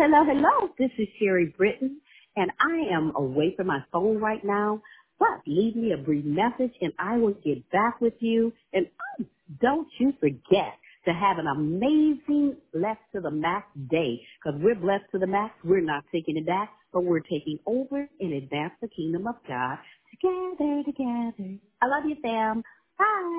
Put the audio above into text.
Hello. This is Sherry Britton, and I am away from my phone right now. But leave me a brief message, and I will get back with you. And don't you forget to have an amazing Blessed to the Max day, because we're blessed to the max. We're not taking it back, but we're taking over and advance the kingdom of God together. I love you, fam. Bye.